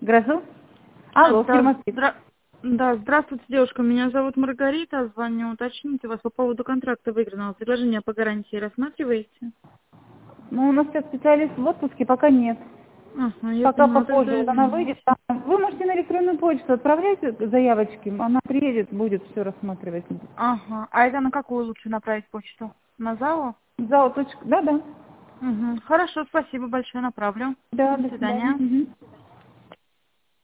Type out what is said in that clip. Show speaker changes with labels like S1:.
S1: Грозу? Алло, фирма «Свит».
S2: Да, здравствуйте, девушка. Меня зовут Маргарита. Звоню уточнить вас по поводу контракта выигранного предложения по гарантии. Рассматриваете?
S1: Ну, у нас сейчас специалист в отпуске, пока нет.
S2: Ага, я
S1: Пока
S2: поняла,
S1: попозже.
S2: тогда
S1: Вот она
S2: извините.
S1: выйдет. Вы можете на электронную почту отправлять заявочки. Она приедет, будет все рассматривать.
S2: Ага. А это на какую лучше направить почту? На ЗАО?
S1: Да, да.
S2: Угу. Хорошо, спасибо большое, направлю.
S1: Да,
S2: До
S1: до свидания.
S2: свидания.
S1: Мгм.